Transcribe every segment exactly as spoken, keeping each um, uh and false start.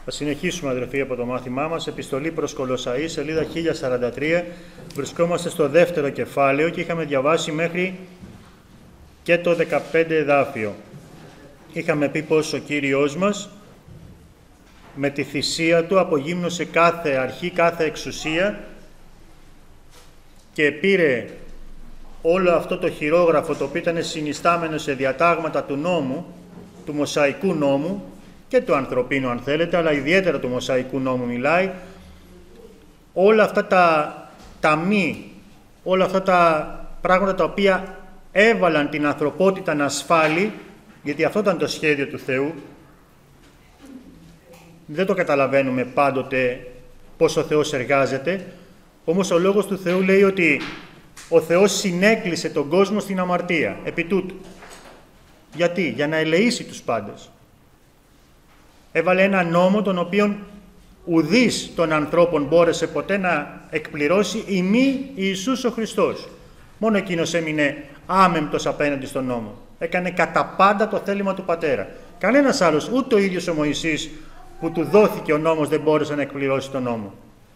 Θα συνεχίσουμε, αδερφοί, από το μάθημά μας, επιστολή προς Κολοσσαείς, σελίδα χίλια σαράντα τρία. Βρισκόμαστε στο δεύτερο κεφάλαιο και είχαμε διαβάσει μέχρι και το δεκαπέντε εδάφιο. Είχαμε πει πως ο Κύριος μας με τη θυσία Του απογύμνωσε κάθε αρχή, κάθε εξουσία και πήρε όλο αυτό το χειρόγραφο, το οποίο ήταν συνιστάμενο σε διατάγματα του νόμου, του Μωσαϊκού νόμου και του ανθρωπίνου, αν θέλετε, αλλά ιδιαίτερα του Μωσαϊκού νόμου μιλάει, όλα αυτά τα, τα μη, όλα αυτά τα πράγματα τα οποία έβαλαν την ανθρωπότητα να ασφάλει, γιατί αυτό ήταν το σχέδιο του Θεού. Δεν το καταλαβαίνουμε πάντοτε πώς ο Θεός εργάζεται, όμως ο Λόγος του Θεού λέει ότι ο Θεός συνέκλεισε τον κόσμο στην αμαρτία, επί τούτου. Γιατί? Για να ελεήσει τους πάντες. Έβαλε ένα νόμο τον οποίον ουδής των ανθρώπων μπόρεσε ποτέ να εκπληρώσει ημί Ιησούς ο Χριστός. Μόνο εκείνος έμεινε άμεμπτος απέναντι στον νόμο. Έκανε κατά πάντα το θέλημα του Πατέρα. Κανένας άλλος, ούτε ο ίδιος ο Μωυσής που του δόθηκε ο νόμος, δεν μπόρεσε να εκπληρώσει τον νόμο.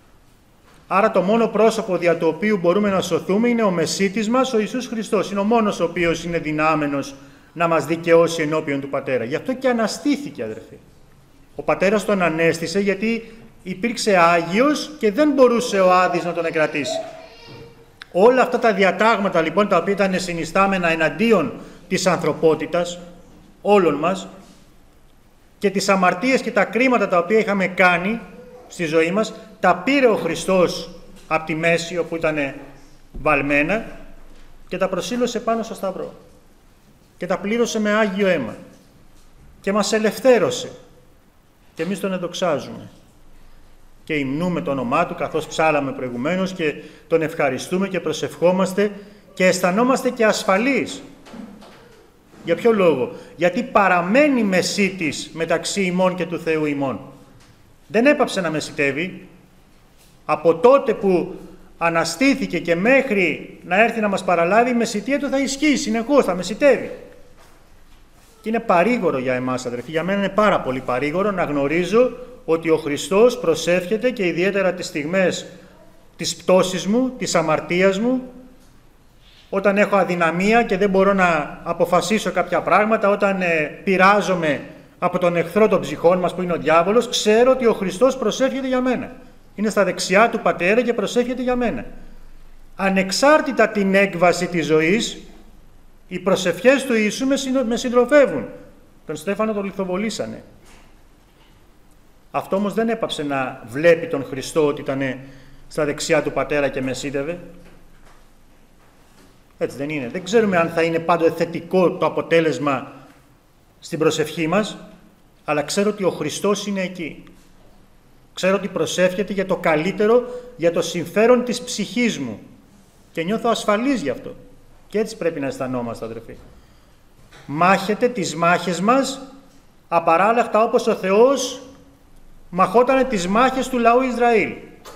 Άρα το μόνο πρόσωπο δια του οποίου μπορούμε να σωθούμε είναι ο Μεσίτης μας, ο Ιησούς Χριστός. Είναι ο μόνος ο οποίος είναι δυνάμενος να μας δικαιώσει ενώπιον του Πατέρα. Γι' αυτό και αναστήθηκε, αδερφοί. Ο Πατέρας τον ανέστησε γιατί υπήρξε Άγιος και δεν μπορούσε ο Άδης να τον εκρατήσει. Όλα αυτά τα διατάγματα λοιπόν, τα οποία ήταν συνιστάμενα εναντίον της ανθρωπότητας, όλων μας, και τις αμαρτίες και τα κρίματα τα οποία είχαμε κάνει στη ζωή μας, τα πήρε ο Χριστός από τη μέση όπου ήταν βαλμένα και τα προσήλωσε πάνω στο σταυρό και τα πλήρωσε με Άγιο αίμα και μας ελευθέρωσε και εμείς τον εδοξάζουμε και υμνούμε το όνομά Του, καθώς ψάλαμε προηγουμένως, και τον ευχαριστούμε και προσευχόμαστε και αισθανόμαστε και ασφαλείς. Για ποιο λόγο? Γιατί παραμένει μεσίτης μεταξύ ημών και του Θεού ημών. Δεν έπαψε να μεσιτεύει. Από τότε που αναστήθηκε και μέχρι να έρθει να μας παραλάβει, η μεσιτεία Του θα ισχύει συνεχώς, θα μεσιτεύει. Και είναι παρήγορο για εμάς, αδερφοί, για μένα είναι πάρα πολύ παρήγορο να γνωρίζω ότι ο Χριστός προσεύχεται, και ιδιαίτερα τις στιγμές της πτώσης μου, της αμαρτίας μου, όταν έχω αδυναμία και δεν μπορώ να αποφασίσω κάποια πράγματα, όταν ε, πειράζομαι από τον εχθρό των ψυχών μας που είναι ο διάβολος, ξέρω ότι ο Χριστός προσεύχεται για μένα. Είναι στα δεξιά του Πατέρα και προσεύχεται για μένα. Ανεξάρτητα την έκβαση της ζωής, οι προσευχές του Ιησού με συντροφεύουν. Τον Στέφανο τον λιθοβολήσανε. Αυτό όμως δεν έπαψε να βλέπει τον Χριστό ότι ήταν στα δεξιά του Πατέρα και μεσίτευε. Έτσι δεν είναι? Δεν ξέρουμε αν θα είναι πάντοτε θετικό το αποτέλεσμα στην προσευχή μας, αλλά ξέρω ότι ο Χριστός είναι εκεί. Ξέρω ότι προσεύχεται για το καλύτερο, για το συμφέρον της ψυχής μου και νιώθω ασφαλής γι' αυτό. Και έτσι πρέπει να αισθανόμαστε, αδερφοί. Μάχεται τις μάχες μας απαράλλαχτα, όπως ο Θεός μαχότανε τις μάχες του λαού Ισραήλ.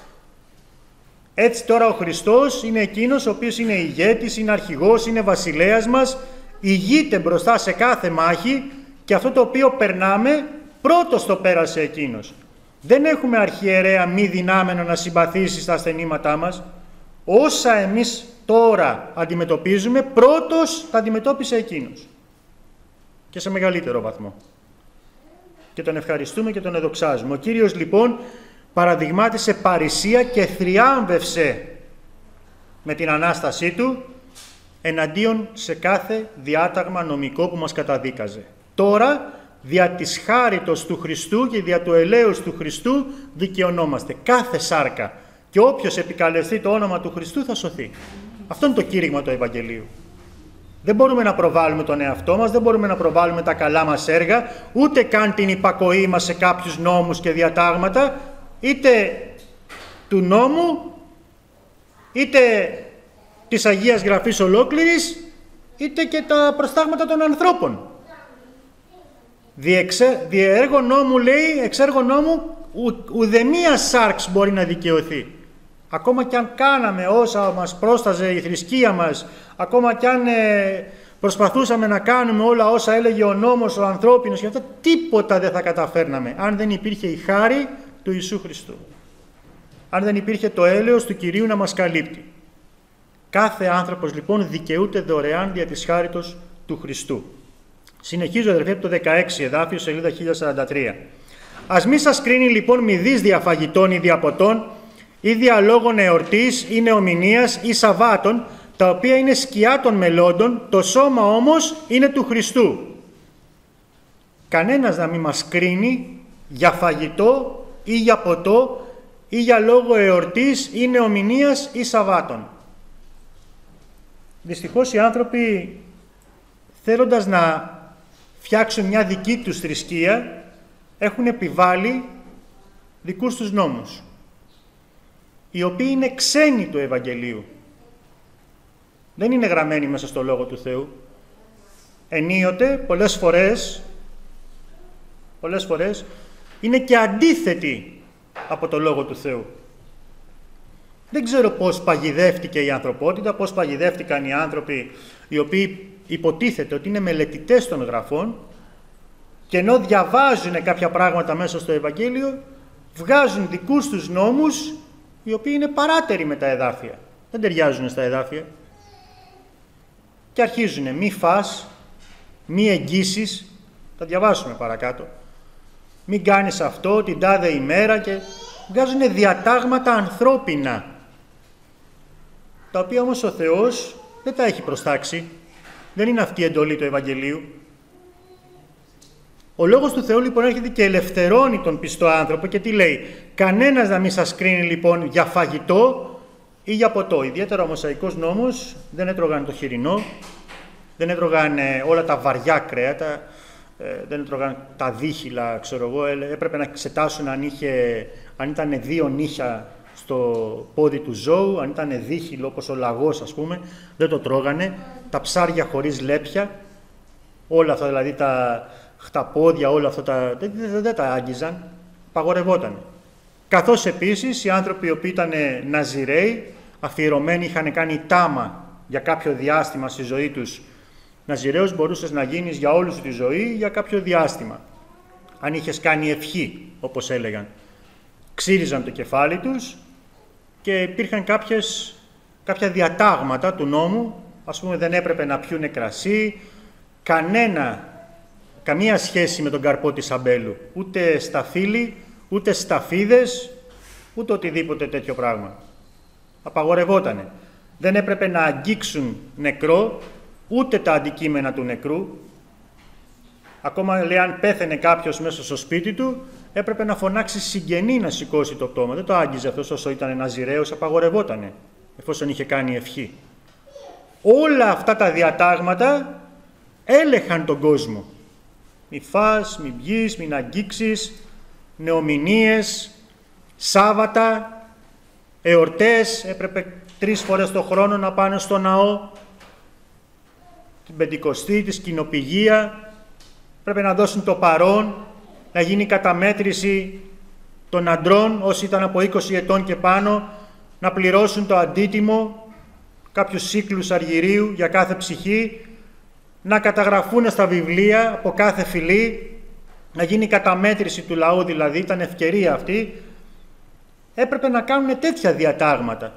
Έτσι τώρα ο Χριστός είναι εκείνος ο οποίος είναι ηγέτης, είναι αρχηγός, είναι βασιλέας μας, ηγείται μπροστά σε κάθε μάχη, και αυτό το οποίο περνάμε πρώτος το πέρασε εκείνος. Δεν έχουμε αρχιερέα μη δυνάμενο να συμπαθήσει στα ασθενήματά μας. Όσα εμείς τώρα αντιμετωπίζουμε, πρώτος τα αντιμετώπισε εκείνος. Και σε μεγαλύτερο βαθμό. Και τον ευχαριστούμε και τον εδοξάζουμε. Ο Κύριος λοιπόν παραδειγμάτισε παρησία και θριάμβευσε με την Ανάστασή Του εναντίον σε κάθε διάταγμα νομικό που μας καταδίκαζε. Τώρα, δια της χάριτος του Χριστού και δια του ελέους του Χριστού δικαιωνόμαστε. Κάθε σάρκα και όποιος επικαλεστεί το όνομα του Χριστού θα σωθεί. Αυτό είναι το κήρυγμα του Ευαγγελίου. Δεν μπορούμε να προβάλλουμε τον εαυτό μας, δεν μπορούμε να προβάλλουμε τα καλά μας έργα, ούτε καν την υπακοή μας σε κάποιους νόμους και διατάγματα, είτε του νόμου, είτε της Αγίας Γραφής ολόκληρης, είτε και τα προστάγματα των ανθρώπων. Διεξε, διέργο νόμου, λέει, εξέργο νόμου, ου, ουδεμία σάρξ μπορεί να δικαιωθεί. Ακόμα κι αν κάναμε όσα μας πρόσταζε η θρησκεία μας, ακόμα κι αν ε, προσπαθούσαμε να κάνουμε όλα όσα έλεγε ο νόμος, ο ανθρώπινος και αυτά, τίποτα δεν θα καταφέρναμε αν δεν υπήρχε η χάρη του Ιησού Χριστού. Αν δεν υπήρχε το έλεος του Κυρίου να μας καλύπτει. Κάθε άνθρωπος λοιπόν δικαιούται δωρεάν δια της χάριτος του Χριστού. Συνεχίζω αδερφοί από το δεκαέξι εδάφιο, σελίδα χίλια σαράντα τρία. Ας μη σας κρίνει λοιπόν μηδής διαφαγητών ή διαποτών ή διαλόγων εορτής ή νεομηνίας ή σαββάτων, τα οποία είναι σκιά των μελόντων, το σώμα όμως είναι του Χριστού. Κανένας να μην μας κρίνει για φαγητό ή για ποτό ή για λόγο εορτής ή νεομηνίας ή σαββάτων. Δυστυχώς οι άνθρωποι, θέλοντας να φτιάξουν μια δική τους θρησκεία, έχουν επιβάλει δικούς τους νόμους, οι οποίοι είναι ξένοι του Ευαγγελίου. Δεν είναι γραμμένοι μέσα στο Λόγο του Θεού. Ενίοτε, πολλές φορές, πολλές φορές, είναι και αντίθετοι από το Λόγο του Θεού. Δεν ξέρω πώς παγιδεύτηκε η ανθρωπότητα, πώς παγιδεύτηκαν οι άνθρωποι οι οποίοι υποτίθεται ότι είναι μελετητές των γραφών και ενώ διαβάζουν κάποια πράγματα μέσα στο Ευαγγέλιο, βγάζουν δικούς τους νόμους οι οποίοι είναι παράτεροι με τα εδάφια. Δεν ταιριάζουν στα εδάφια. Και αρχίζουν μη φας, μη εγγύσεις, θα διαβάσουμε παρακάτω. Μην κάνεις αυτό την τάδε ημέρα και βγάζουν διατάγματα ανθρώπινα, τα οποία όμως ο Θεός δεν τα έχει προστάξει. Δεν είναι αυτή η εντολή του Ευαγγελίου. Ο Λόγος του Θεού λοιπόν έρχεται και ελευθερώνει τον πιστό άνθρωπο και τι λέει? Κανένας να μην σας κρίνει λοιπόν για φαγητό ή για ποτό. Ιδιαίτερα ο Μωσαϊκός νόμος δεν έτρωγαν το χοιρινό, δεν έτρωγαν όλα τα βαριά κρέατα, δεν έτρωγαν τα δίχυλα, ξέρω εγώ, έπρεπε να εξετάσουν αν, είχε, αν ήταν δύο νύχια στο πόδι του ζώου, αν ήταν δίχυλο όπως ο λαγός ας πούμε, δεν το τρώγανε, τα ψάρια χωρίς λέπια, όλα αυτά δηλαδή τα χταπόδια, όλα αυτά τα, δεν, δεν, δεν τα άγγιζαν, παγορευότανε. Καθώς επίσης οι άνθρωποι οι οποίοι ήταν ναζιραίοι, αφιερωμένοι, είχαν κάνει τάμα για κάποιο διάστημα στη ζωή τους. Ναζιραίος μπορούσες να γίνεις για όλη σου τη ζωή για κάποιο διάστημα. Αν είχες κάνει ευχή, όπως έλεγαν. Ξύριζαν το κεφάλι τους και υπήρχαν κάποιες, κάποια διατάγματα του νόμου. Ας πούμε δεν έπρεπε να πιούνε κρασί, κανένα, καμία σχέση με τον καρπό της αμπέλου. Ούτε σταφύλι, ούτε σταφίδες, ούτε οτιδήποτε τέτοιο πράγμα. Απαγορευότανε. Δεν έπρεπε να αγγίξουν νεκρό, ούτε τα αντικείμενα του νεκρού. Ακόμα λέει αν πέθαινε κάποιος μέσα στο σπίτι του, έπρεπε να φωνάξει συγγενή να σηκώσει το πτώμα. Δεν το άγγιζε αυτός όσο ήταν ναζιραίος, απαγορευότανε, εφόσον είχε κάνει ευχή. Όλα αυτά τα διατάγματα έλεγχαν τον κόσμο. Μη φας, μη βγεις, μην αγγίξεις, νεομηνίες, Σάββατα, εορτές, έπρεπε τρεις φορές το χρόνο να πάνε στο ναό, την Πεντηκοστή, τη Σκηνοπηγία, πρέπει να δώσουν το παρόν, να γίνει καταμέτρηση των αντρών, όσοι ήταν από είκοσι ετών και πάνω, να πληρώσουν το αντίτιμο, κάποιους σύκλους αργυρίου για κάθε ψυχή, να καταγραφούν στα βιβλία από κάθε φυλή, να γίνει καταμέτρηση του λαού δηλαδή, ήταν ευκαιρία αυτή, έπρεπε να κάνουν τέτοια διατάγματα.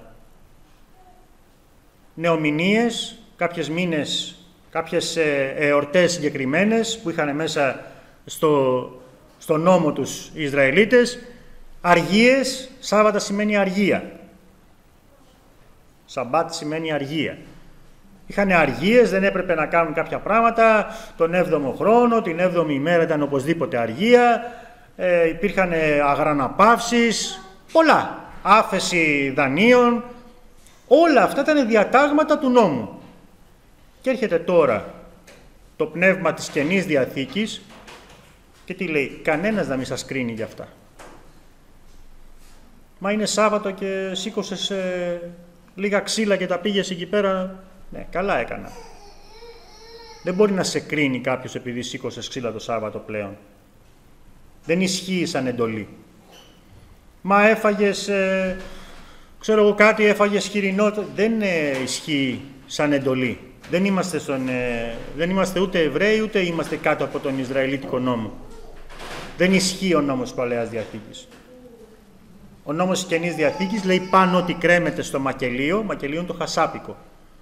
Νεομηνίες, κάποιες μήνες, κάποιες εορτές συγκεκριμένες που είχαν μέσα στο, στο νόμο τους οι Ισραηλίτες, αργίες, Σάββατα σημαίνει αργία. Σαμπάτ σημαίνει αργία. Είχαν αργίες, δεν έπρεπε να κάνουν κάποια πράγματα, τον έβδομο χρόνο, την έβδομη ημέρα ήταν οπωσδήποτε αργία, ε, υπήρχαν αγραναπαύσεις, πολλά, άφεση δανείων, όλα αυτά ήταν διατάγματα του νόμου. Και έρχεται τώρα το πνεύμα της Καινής Διαθήκης και τι λέει, κανένας να μην σας κρίνει για αυτά. Μα είναι Σάββατο και σήκωσες ε, λίγα ξύλα και τα πήγες εκεί πέρα. Ναι, καλά έκανα. Δεν μπορεί να σε κρίνει κάποιος επειδή σήκωσες ξύλα το Σάββατο πλέον. Δεν ισχύει σαν εντολή. Μα έφαγες, ε, ξέρω εγώ κάτι, έφαγες χοιρινό, δεν ε, ισχύει σαν εντολή. Δεν είμαστε, στον, ε, δεν είμαστε ούτε Εβραίοι, ούτε είμαστε κάτω από τον Ισραηλίτικο νόμο. Δεν ισχύει ο νόμος της Παλαιάς Διαθήκης. Ο νόμος της Καινής Διαθήκης λέει πάνω ότι κρέμεται στο μακελίο, μακελίο είναι το χασάπικο.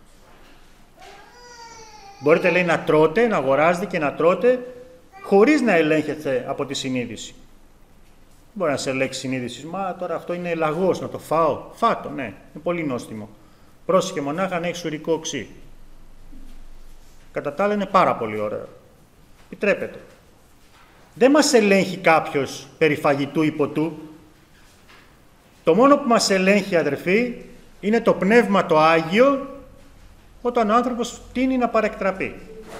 Μπορείτε, λέει, να τρώτε, να αγοράζετε και να τρώτε χωρίς να ελέγχετε από τη συνείδηση. Μπορεί να σε ελέγξει συνείδηση, μα τώρα αυτό είναι λαγός, να το φάω. Φάτο, ναι, είναι πολύ νόστιμο. Πρόσεχε μονάχα να έχει ουρικό οξύ. Κατά τα άλλα είναι πάρα πολύ ωραίο. Επιτρέπεται. Δεν μας ελέγχει κάποιος περί φαγητού ή ποτού. Το μόνο που μας ελέγχει, αδερφοί, είναι το Πνεύμα το Άγιο, όταν ο άνθρωπος τείνει να παρεκτραπεί.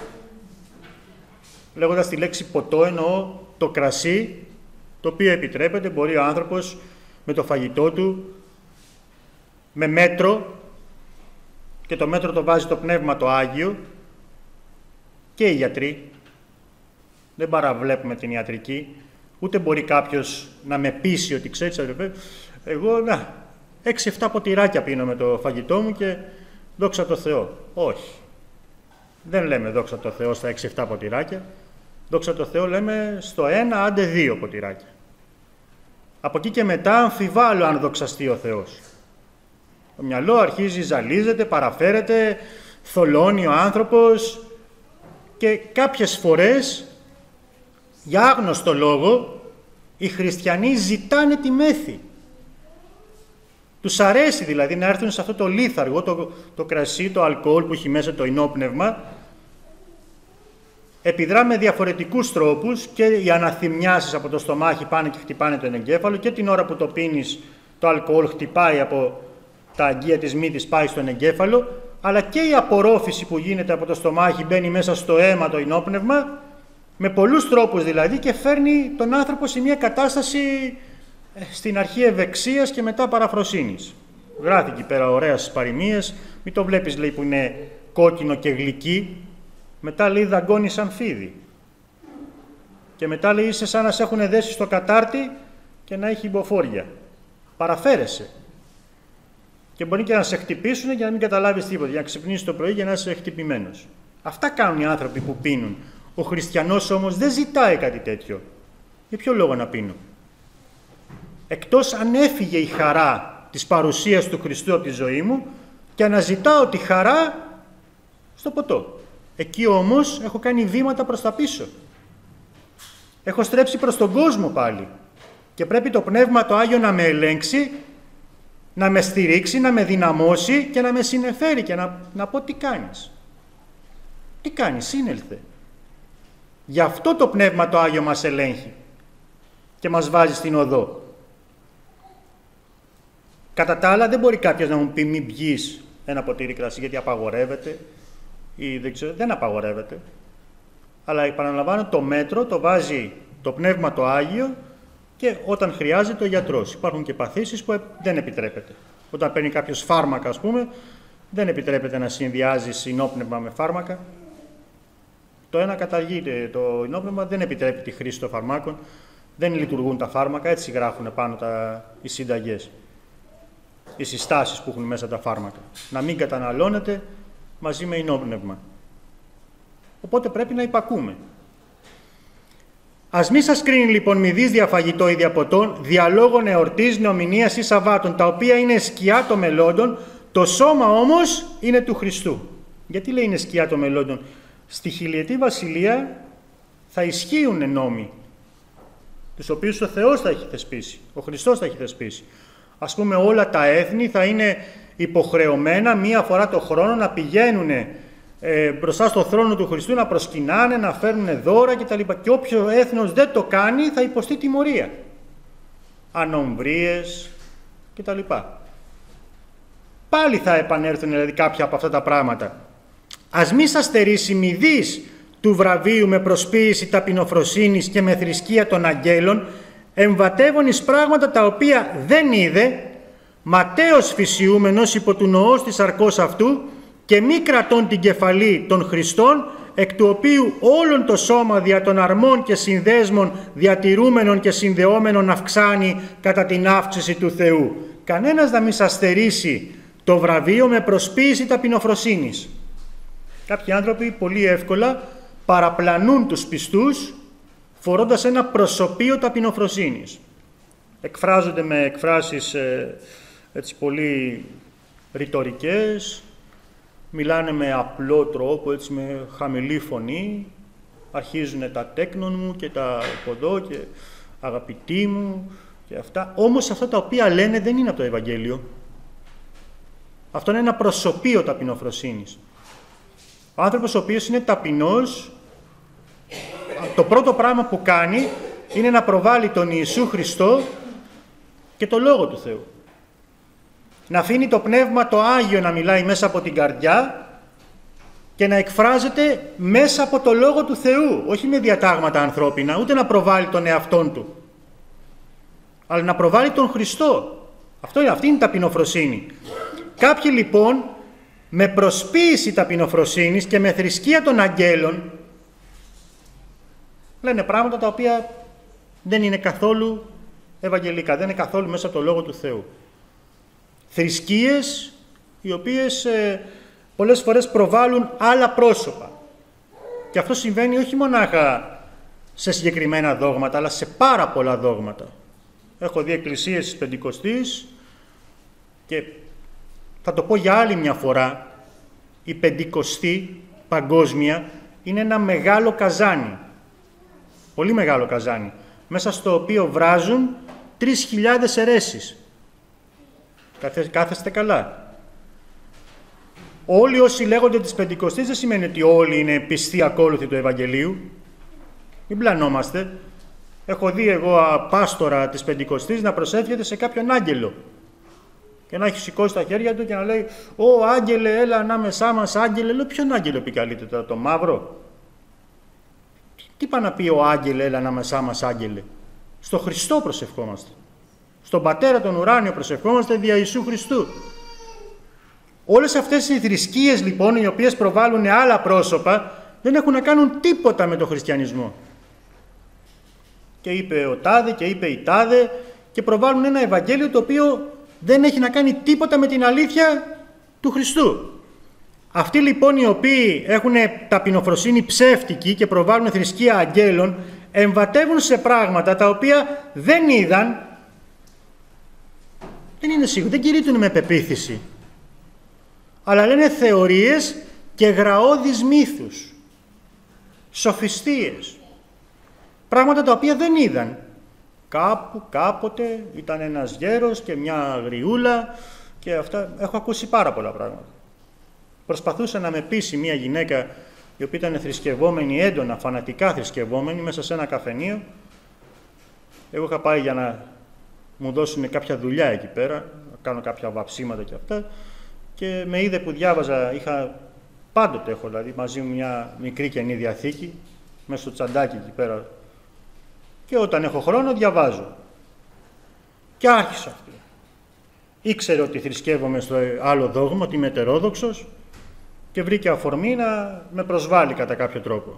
Λέγοντας τη λέξη ποτό, εννοώ το κρασί, το οποίο επιτρέπεται, μπορεί ο άνθρωπος με το φαγητό του, με μέτρο, και το μέτρο το βάζει το Πνεύμα το Άγιο, και οι γιατροί. Δεν παραβλέπουμε την ιατρική, ούτε μπορεί κάποιος να με πείσει ότι ξέρεις, αδερφέ, εγώ να, έξι εφτά ποτηράκια πίνω με το φαγητό μου και δόξα τω Θεώ. Όχι. Δεν λέμε δόξα τω Θεώ στα έξι εφτά ποτηράκια. Δόξα τω Θεώ λέμε στο ένα, άντε δύο ποτηράκια. Από εκεί και μετά αμφιβάλλω αν δοξαστεί ο Θεός. Το μυαλό αρχίζει, ζαλίζεται, παραφέρεται, θολώνει ο άνθρωπος και κάποιες φορές, για άγνωστο λόγο, οι χριστιανοί ζητάνε τη μέθη. Τους αρέσει δηλαδή να έρθουν σε αυτό το λίθαργο, το, το κρασί, το αλκοόλ που έχει μέσα το ενόπνευμα. Επιδρά με διαφορετικούς τρόπους και οι αναθυμιάσεις από το στομάχι πάνε και χτυπάνε τον εγκέφαλο και την ώρα που το πίνεις το αλκοόλ χτυπάει από τα αγκία της μύτης, πάει στον εγκέφαλο, αλλά και η απορρόφηση που γίνεται από το στομάχι μπαίνει μέσα στο αίμα το ενόπνευμα, με πολλούς τρόπους δηλαδή, και φέρνει τον άνθρωπο σε μια κατάσταση στην αρχή ευεξίας και μετά παραφροσύνης. Γράφει εκεί πέρα ωραία στις παροιμίες, μην το βλέπεις, λέει, που είναι κόκκινο και γλυκί, μετά λέει δαγκώνει σαν φίδι. Και μετά λέει είσαι σαν να σε έχουν δέσει στο κατάρτι και να έχει υποφόρια. Παραφέρεσαι. Και μπορεί και να σε χτυπήσουν για να μην καταλάβεις τίποτα, για να ξυπνήσεις το πρωί για να είσαι χτυπημένος. Αυτά κάνουν οι άνθρωποι που πίνουν. Ο χριστιανός όμως δεν ζητάει κάτι τέτοιο. Για ποιο λόγο να πίνω? Εκτός αν έφυγε η χαρά της παρουσίας του Χριστού από τη ζωή μου και αναζητάω τη χαρά στο ποτό. Εκεί όμως έχω κάνει βήματα προς τα πίσω. Έχω στρέψει προς τον κόσμο πάλι. Και πρέπει το Πνεύμα το Άγιο να με ελέγξει, να με στηρίξει, να με δυναμώσει και να με συνεφέρει και να, να πω τι κάνεις. Τι κάνεις, σύνελθε. Γι' αυτό το Πνεύμα το Άγιο μας ελέγχει και μας βάζει στην οδό. Κατά τα άλλα δεν μπορεί κάποιος να μου πει μην πιείς ένα ποτήρι κρασί γιατί απαγορεύεται ή δεν ξέρω, δεν απαγορεύεται. Αλλά επαναλαμβάνω, το μέτρο το βάζει το Πνεύμα το Άγιο και όταν χρειάζεται ο γιατρός. Υπάρχουν και παθήσεις που δεν επιτρέπεται. Όταν παίρνει κάποιος φάρμακα, ας πούμε, δεν επιτρέπεται να συνδυάζει ενόπνευμα με φάρμακα. Το ένα καταργείται, το ενόπνευμα δεν επιτρέπει τη χρήση των φαρμάκων, δεν λειτουργούν τα φάρμακα, έτσι γράφουν πάνω τα, οι συνταγές, οι συστάσεις που έχουν μέσα τα φάρμακα. Να μην καταναλώνεται μαζί με ενόπνευμα. Οπότε πρέπει να υπακούμε. Ας μη σας κρίνει λοιπόν μηδής διαφαγητό ή διαποτών, διαλόγων εορτής, νεομηνίας ή Σαββάτων, τα οποία είναι σκιά των μελλόντων, το σώμα όμως είναι του Χριστού. Γιατί λέει είναι σκιά των μελλόντων? Στη χιλιετή βασιλεία θα ισχύουν νόμοι, τους οποίους ο Θεός θα έχει θεσπίσει, ο Χριστός θα έχει θεσπίσει. Ας πούμε όλα τα έθνη θα είναι υποχρεωμένα μία φορά το χρόνο να πηγαίνουν ε, μπροστά στο θρόνο του Χριστού, να προσκυνάνε, να φέρνουν δώρα κτλ. Και όποιο έθνος δεν το κάνει θα υποστεί τιμωρία. Ανομβρίες κτλ. Πάλι θα επανέλθουν δηλαδή κάποια από αυτά τα πράγματα. Ας μη σας στερήσει μηδής του βραβείου με προσποίηση ταπεινοφροσύνης και με θρησκεία των αγγέλων, εμβατεύων εις πράγματα τα οποία δεν είδε, ματέος φυσιούμενος υπό του νοός της αρκός αυτού και μη κρατών την κεφαλή των Χριστών, εκ του οποίου όλον το σώμα δια των αρμών και συνδέσμων διατηρούμενων και συνδεόμενων αυξάνει κατά την αύξηση του Θεού. Κανένας να μην σας στερήσει το βραβείο με προσποίηση ταπεινοφροσύνης. Κάποιοι άνθρωποι πολύ εύκολα παραπλανούν τους πιστούς φορώντας ένα προσωπείο ταπεινοφροσύνης. Εκφράζονται με εκφράσεις ε, έτσι, πολύ ρητορικές, μιλάνε με απλό τρόπο, έτσι, με χαμηλή φωνή, αρχίζουν τα τέκνον μου και τα ποδό και αγαπητοί μου και αυτά. Όμως αυτά τα οποία λένε δεν είναι από το Ευαγγέλιο. Αυτό είναι ένα προσωπείο ταπεινοφροσύνης. Ο άνθρωπος ο οποίος είναι ταπεινός, το πρώτο πράγμα που κάνει είναι να προβάλλει τον Ιησού Χριστό και το Λόγο του Θεού. Να αφήνει το Πνεύμα το Άγιο να μιλάει μέσα από την καρδιά και να εκφράζεται μέσα από το Λόγο του Θεού, όχι με διατάγματα ανθρώπινα, ούτε να προβάλλει τον εαυτόν του, αλλά να προβάλλει τον Χριστό. Αυτό είναι, αυτή είναι η ταπεινοφροσύνη. Κάποιοι λοιπόν με προσποίηση ταπεινοφροσύνης και με θρησκεία των αγγέλων λένε πράγματα τα οποία δεν είναι καθόλου ευαγγελικά, δεν είναι καθόλου μέσα από το Λόγο του Θεού. Θρησκείες οι οποίες ε, πολλές φορές προβάλλουν άλλα πρόσωπα. Και αυτό συμβαίνει όχι μονάχα σε συγκεκριμένα δόγματα, αλλά σε πάρα πολλά δόγματα. Έχω δει εκκλησίες της Πεντηκοστής και θα το πω για άλλη μια φορά, η Πεντηκοστή παγκόσμια είναι ένα μεγάλο καζάνι, πολύ μεγάλο καζάνι, μέσα στο οποίο βράζουν τρεις χιλιάδες αιρέσεις. Κάθεστε καλά. Όλοι όσοι λέγονται της Πεντηκοστής δεν σημαίνει ότι όλοι είναι πιστοί ακόλουθοι του Ευαγγελίου. Μην πλανόμαστε. Έχω δει εγώ πάστορα της Πεντηκοστής να προσεύχεται σε κάποιον άγγελο και να έχει σηκώσει τα χέρια του και να λέει «Ω άγγελε, έλα ανάμεσά μας, άγγελε». Λέω «Ποιον άγγελο επικαλείται τώρα, το μαύρο?» Τι πάει να πει ο άγγελε, έλα ανάμεσά μας, άγγελε? Στο Χριστό προσευχόμαστε. Στον Πατέρα τον ουράνιο προσευχόμαστε δια Ιησού Χριστού. Όλες αυτές οι θρησκείες λοιπόν, οι οποίες προβάλλουν άλλα πρόσωπα, δεν έχουν να κάνουν τίποτα με τον χριστιανισμό. Και είπε ο τάδε και είπε η τάδε και προβάλλουν ένα Ευαγγέλιο το οποίο δεν έχει να κάνει τίποτα με την αλήθεια του Χριστού. Αυτοί λοιπόν οι οποίοι έχουν ταπεινοφροσύνη ψεύτικη και προβάλλουν θρησκεία αγγέλων, εμβατεύουν σε πράγματα τα οποία δεν είδαν, δεν είναι σίγουροι, δεν κηρύττουν με πεποίθηση, αλλά λένε θεωρίες και γραώδεις μύθους, σοφιστίες, πράγματα τα οποία δεν είδαν. Κάπου, κάποτε ήταν ένας γέρος και μια αγριούλα και αυτά. Έχω ακούσει πάρα πολλά πράγματα. Προσπαθούσε να με πείσει μια γυναίκα η οποία ήταν θρησκευόμενη, έντονα, φανατικά θρησκευόμενη, μέσα σε ένα καφενείο. Εγώ είχα πάει για να μου δώσουν κάποια δουλειά εκεί πέρα, να κάνω κάποια βαψίματα και αυτά, και με είδε που διάβαζα, είχα, πάντοτε έχω δηλαδή μαζί μου μια μικρή Καινή Διαθήκη, μέσα στο τσαντάκι εκεί πέρα, και όταν έχω χρόνο διαβάζω. Και άρχισα αυτή. Ήξερε ότι θρησκεύομαι στο άλλο δόγμα, ότι είμαι ετερόδοξος, και βρήκε αφορμή να με προσβάλλει κατά κάποιο τρόπο.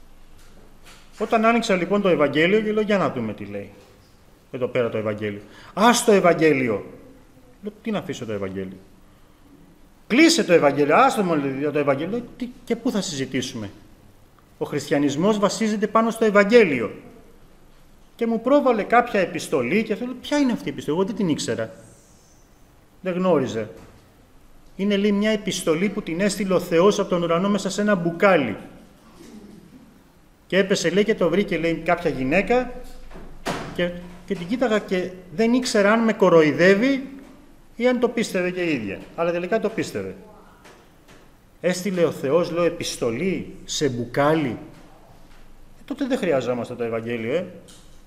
Όταν άνοιξα λοιπόν το Ευαγγέλιο, και λέω για να δούμε τι λέει. Εδώ πέρα το Ευαγγέλιο. Ας το Ευαγγέλιο. Λέω, τι να αφήσω το Ευαγγέλιο? Κλείσε το Ευαγγέλιο, άστο μόνο το Ευαγγέλιο. Τι, και πού θα συζητήσουμε? Ο χριστιανισμός βασίζεται πάνω στο Ευαγγέλιο. Και μου πρόβαλε κάποια επιστολή και αυτό λέω, ποια είναι αυτή η επιστολή? Εγώ δεν την ήξερα. Δεν γνώριζε. Είναι, λέει, μια επιστολή που την έστειλε ο Θεός από τον ουρανό μέσα σε ένα μπουκάλι. Και έπεσε, λέει, και το βρήκε, λέει, κάποια γυναίκα και, και την κοίταγα και δεν ήξερα αν με κοροϊδεύει ή αν το πίστευε και η ίδια. Αλλά τελικά το πίστευε. Έστειλε ο Θεός, λέω, επιστολή σε μπουκάλι. Ε, τότε δεν χρειαζόμαστε το Ευαγγέλιο, ε.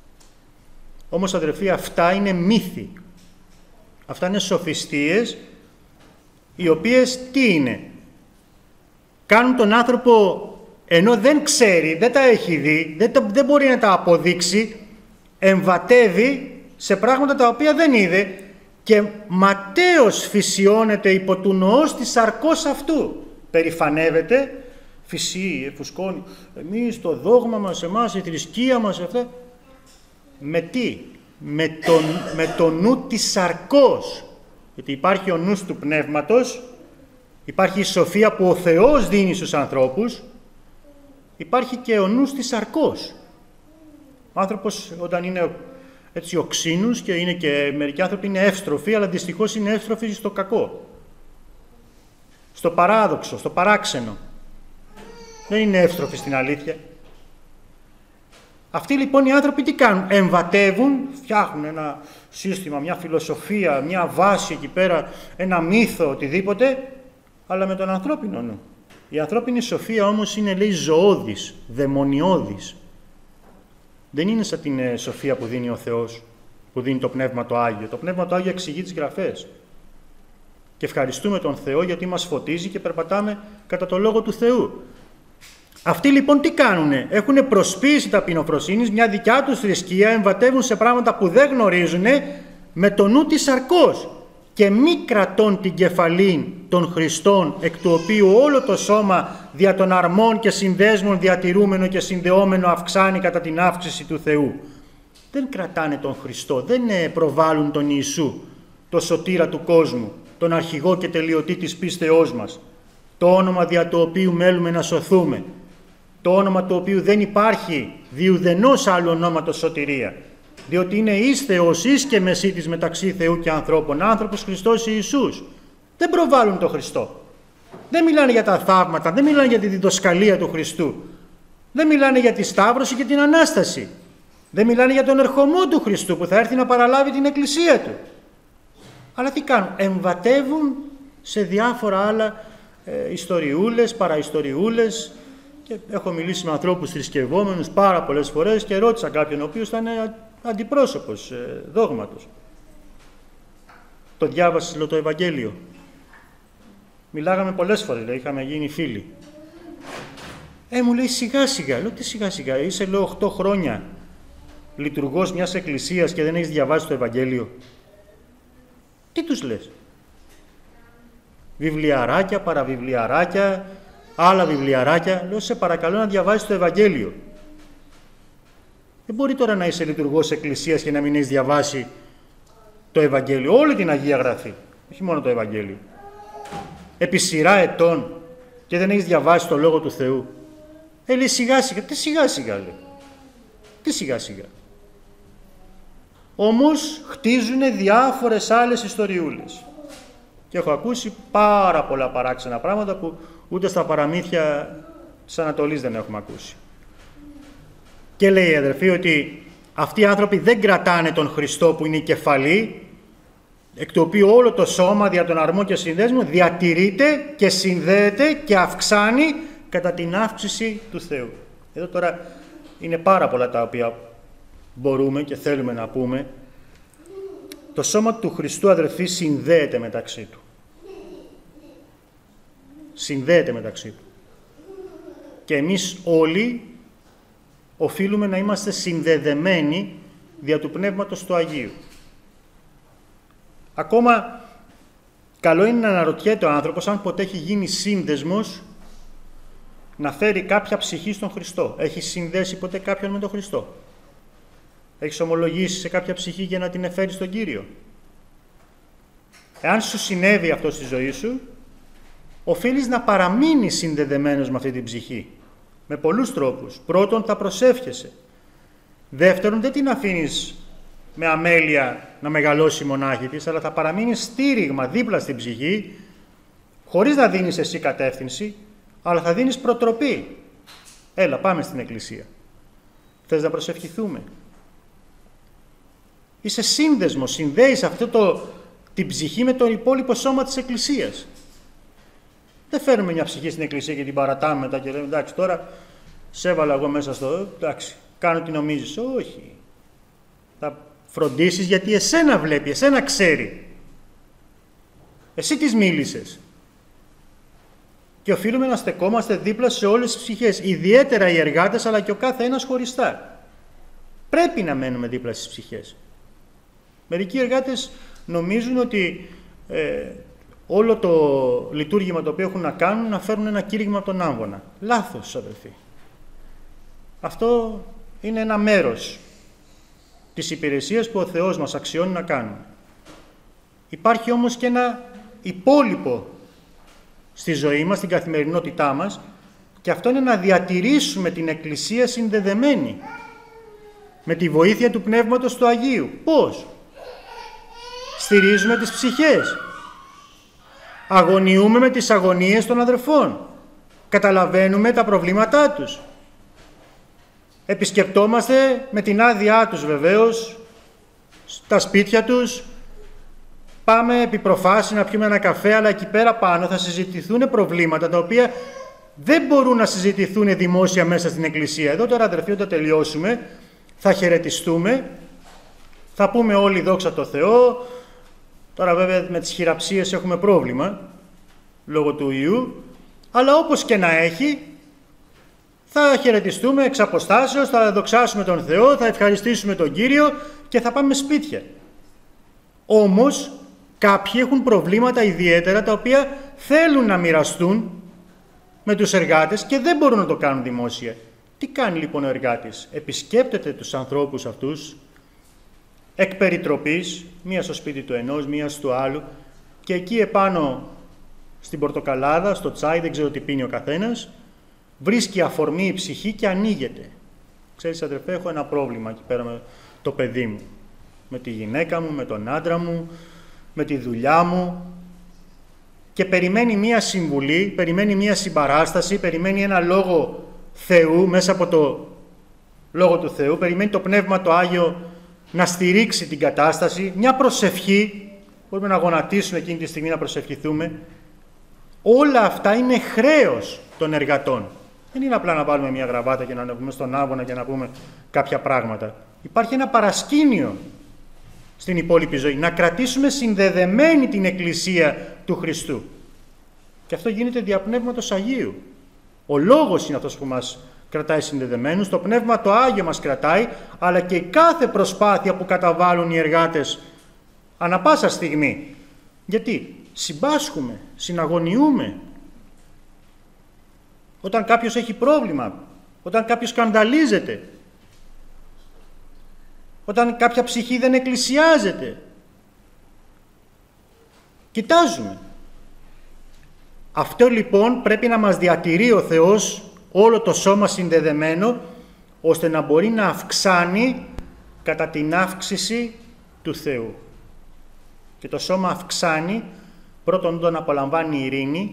Όμως, αδερφοί, αυτά είναι μύθοι. Αυτά είναι σοφιστίες, οι οποίες τι είναι? Κάνουν τον άνθρωπο, ενώ δεν ξέρει, δεν τα έχει δει, δεν, τα, δεν μπορεί να τα αποδείξει, εμβατεύει σε πράγματα τα οποία δεν είδε και ματέως φυσιώνεται υπό του νοός της σαρκός αυτού. Περηφανεύεται, φυσεί, φουσκώνει, εμείς το δόγμα μας, εμάς, η θρησκεία μας, αυτά. Με τι? Με το, με το νου της σαρκός. Γιατί υπάρχει ο νους του πνεύματος Υπάρχει η σοφία που ο Θεός δίνει στους ανθρώπους, υπάρχει και ο νους της σαρκός. Ο άνθρωπος όταν είναι έτσι οξύνους και είναι και μερικοί άνθρωποι είναι εύστροφοι, αλλά δυστυχώς είναι εύστροφοι στο κακό, στο παράδοξο, στο παράξενο. Δεν είναι εύστροφοι στην αλήθεια. Αυτοί λοιπόν οι άνθρωποι τι κάνουν? Εμβατεύουν, φτιάχνουν ένα σύστημα, μια φιλοσοφία, μια βάση εκεί πέρα, ένα μύθο, οτιδήποτε, αλλά με τον ανθρώπινο νου. Η ανθρώπινη σοφία όμως είναι, λέει, ζωώδης, δαιμονιώδης. Δεν είναι σαν την ε, σοφία που δίνει ο Θεός, που δίνει το Πνεύμα το Άγιο. Το Πνεύμα το Άγιο εξηγεί τις Γραφές. Και ευχαριστούμε τον Θεό γιατί μας φωτίζει και περπατάμε κατά το Λόγο του Θεού. Αυτοί λοιπόν τι κάνουνε? Έχουνε προσποίηση ταπεινοφροσύνης, μια δικιά τους θρησκεία, εμβατεύουν σε πράγματα που δεν γνωρίζουνε με το νου της σαρκός και μη κρατών την κεφαλήν των Χριστών, εκ του οποίου όλο το σώμα δια των αρμών και συνδέσμων διατηρούμενο και συνδεόμενο αυξάνει κατά την αύξηση του Θεού. Δεν κρατάνε τον Χριστό, δεν προβάλλουν τον Ιησού, το σωτήρα του κόσμου, τον αρχηγό και τελειωτή της πίστεώς μας, το όνομα δια το οποίου μέλουμε να σωθούμε, το όνομα το οποίο δεν υπάρχει διουδενός άλλου ονόματος σωτηρία, διότι είναι εις Θεός, εις και μεσίτης μεταξύ Θεού και ανθρώπων, άνθρωπος Χριστός Ιησούς. Δεν προβάλλουν τον Χριστό. Δεν μιλάνε για τα θαύματα, δεν μιλάνε για τη διδοσκαλία του Χριστού. Δεν μιλάνε για τη Σταύρωση και την Ανάσταση. Δεν μιλάνε για τον ερχομό του Χριστού που θα έρθει να παραλάβει την Εκκλησία του. Αλλά τι κάνουν? Εμβατεύουν σε διάφορα άλλα ε, ιστοριούλες, παραιστοριούλες. Και έχω μιλήσει με ανθρώπους θρησκευόμενους πάρα πολλές φορές και ρώτησα κάποιον ο οποίος ήταν αντιπρόσωπος ε, δόγματος. Το διάβασες, λέω, το Ευαγγέλιο? Μιλάγαμε πολλές φορές, λέει, είχαμε γίνει φίλοι. Ε, μου λέει σιγά σιγά. Λέω, τι σιγά σιγά? Είσαι, λέω, οκτώ χρόνια λειτουργός μιας εκκλησίας και δεν έχεις διαβάσει το Ευαγγέλιο? Τι τους λες? Βιβλιαράκια, παραβιβλιαράκια, άλλα βιβλιαράκια. Λέω, σε παρακαλώ να διαβάσεις το Ευαγγέλιο. Δεν μπορεί τώρα να είσαι λειτουργός εκκλησίας και να μην έχεις διαβάσει το Ευαγγέλιο, όλη την Αγία Γραφή, όχι μόνο το Ευαγγέλιο. Επί σειρά ετών και δεν έχεις διαβάσει το Λόγο του Θεού. Ε, λέει, σιγά σιγά. Τι σιγά σιγά, λέει? Τι σιγά σιγά? Όμως χτίζουν διάφορες άλλες ιστοριούλες. Και έχω ακούσει πάρα πολλά παράξενα πράγματα που ούτε στα παραμύθια της Ανατολής δεν έχουμε ακούσει. Και λέει η αδερφή ότι αυτοί οι άνθρωποι δεν κρατάνε τον Χριστό που είναι η κεφαλή, εκ του οποίου όλο το σώμα δια τον αρμό και συνδέσμο διατηρείται και συνδέεται και αυξάνει κατά την αύξηση του Θεού. Εδώ τώρα είναι πάρα πολλά τα οποία μπορούμε και θέλουμε να πούμε. Το σώμα του Χριστού, αδερφοί, συνδέεται μεταξύ του. Συνδέεται μεταξύ του. Και εμείς όλοι οφείλουμε να είμαστε συνδεδεμένοι δια του Πνεύματος του Αγίου. Ακόμα καλό είναι να αναρωτιέται ο άνθρωπος αν ποτέ έχει γίνει σύνδεσμος να φέρει κάποια ψυχή στον Χριστό. Έχει συνδέσει ποτέ κάποιον με τον Χριστό? Έχεις ομολογήσει σε κάποια ψυχή για να την εφέρει στον Κύριο? Εάν σου συνέβη αυτό στη ζωή σου, οφείλεις να παραμείνεις συνδεδεμένος με αυτή την ψυχή. Με πολλούς τρόπους. Πρώτον, θα προσεύχεσαι. Δεύτερον, δεν την αφήνεις με αμέλεια να μεγαλώσει μονάχη της, αλλά θα παραμείνει στήριγμα δίπλα στην ψυχή, χωρίς να δίνεις εσύ κατεύθυνση, αλλά θα δίνεις προτροπή. Έλα, πάμε στην εκκλησία. Θες να προσευχηθούμε? Είσαι σύνδεσμος, συνδέεις αυτό το, την ψυχή με το υπόλοιπο σώμα της εκκλησίας. Δεν φέρνουμε μια ψυχή στην εκκλησία και την παρατάμε μετά και λέμε, εντάξει, τώρα σε έβαλα εγώ μέσα στο, εντάξει, κάνω τι νομίζεις. Όχι. Θα φροντίσεις γιατί εσένα βλέπει, εσένα ξέρει. Εσύ της μίλησες. Και οφείλουμε να στεκόμαστε δίπλα σε όλες τις ψυχές, ιδιαίτερα οι εργάτες, αλλά και ο κάθε ένας χωριστά. Πρέπει να μένουμε δίπλα στις ψυχές. Μερικοί εργάτες νομίζουν ότι ε, όλο το λειτουργήμα το οποίο έχουν να κάνουν να φέρουν ένα κήρυγμα από τον άμβονα. Λάθος, αδελφοί. Αυτό είναι ένα μέρος της υπηρεσίας που ο Θεός μας αξιώνει να κάνουμε. Υπάρχει όμως και ένα υπόλοιπο στη ζωή μας, στην καθημερινότητά μας, και αυτό είναι να διατηρήσουμε την Εκκλησία συνδεδεμένη με τη βοήθεια του Πνεύματος του Αγίου. Πώς? Στηρίζουμε τις ψυχές. Αγωνιούμε με τις αγωνίες των αδερφών. Καταλαβαίνουμε τα προβλήματά τους. Επισκεπτόμαστε με την άδειά τους βεβαίως στα σπίτια τους. Πάμε επί προφάση να πιούμε ένα καφέ, αλλά εκεί πέρα πάνω θα συζητηθούν προβλήματα τα οποία δεν μπορούν να συζητηθούν δημόσια μέσα στην Εκκλησία. Εδώ τώρα, αδερφοί, όταν τελειώσουμε, θα χαιρετιστούμε, θα πούμε όλοι δόξα τω Θεώ. Τώρα βέβαια με τις χειραψίες έχουμε πρόβλημα λόγω του ιού, αλλά όπως και να έχει, θα χαιρετιστούμε εξ αποστάσεως, θα δοξάσουμε τον Θεό, θα ευχαριστήσουμε τον Κύριο και θα πάμε σπίτια. Όμως κάποιοι έχουν προβλήματα ιδιαίτερα τα οποία θέλουν να μοιραστούν με τους εργάτες και δεν μπορούν να το κάνουν δημόσια. Τι κάνει λοιπόν ο εργάτης? Επισκέπτεται τους ανθρώπους αυτούς εκ περιτροπής, μία στο σπίτι του ενός, μία στο άλλου, και εκεί επάνω στην πορτοκαλάδα, στο τσάι, δεν ξέρω τι πίνει ο καθένας, βρίσκει αφορμή η ψυχή και ανοίγεται. Ξέρεις, αδερφέ, έχω ένα πρόβλημα εκεί πέρα με το παιδί μου, με τη γυναίκα μου, με τον άντρα μου, με τη δουλειά μου, και περιμένει μία συμβουλή, περιμένει μία συμπαράσταση, περιμένει ένα λόγο Θεού, μέσα από το Λόγο του Θεού, περιμένει το Πνεύμα το Άγιο να στηρίξει την κατάσταση, μια προσευχή, μπορούμε να γονατίσουμε εκείνη τη στιγμή, να προσευχηθούμε. Όλα αυτά είναι χρέος των εργατών. Δεν είναι απλά να βάλουμε μια γραβάτα και να ανεβούμε στον άβονα και να πούμε κάποια πράγματα. Υπάρχει ένα παρασκήνιο στην υπόλοιπη ζωή, να κρατήσουμε συνδεδεμένη την Εκκλησία του Χριστού. Και αυτό γίνεται δια Πνεύματος Αγίου. Ο Λόγος είναι αυτός που μας κρατάει συνδεδεμένους, το Πνεύμα το Άγιο μας κρατάει, αλλά και κάθε προσπάθεια που καταβάλουν οι εργάτες ανά πάσα στιγμή. Γιατί συμπάσχουμε, συναγωνιούμε. Όταν κάποιος έχει πρόβλημα, όταν κάποιος σκανδαλίζεται, όταν κάποια ψυχή δεν εκκλησιάζεται, κοιτάζουμε. Αυτό λοιπόν πρέπει να μας διατηρεί ο Θεός όλο το σώμα συνδεδεμένο, ώστε να μπορεί να αυξάνει κατά την αύξηση του Θεού. Και το σώμα αυξάνει, πρώτον όταν απολαμβάνει ειρήνη.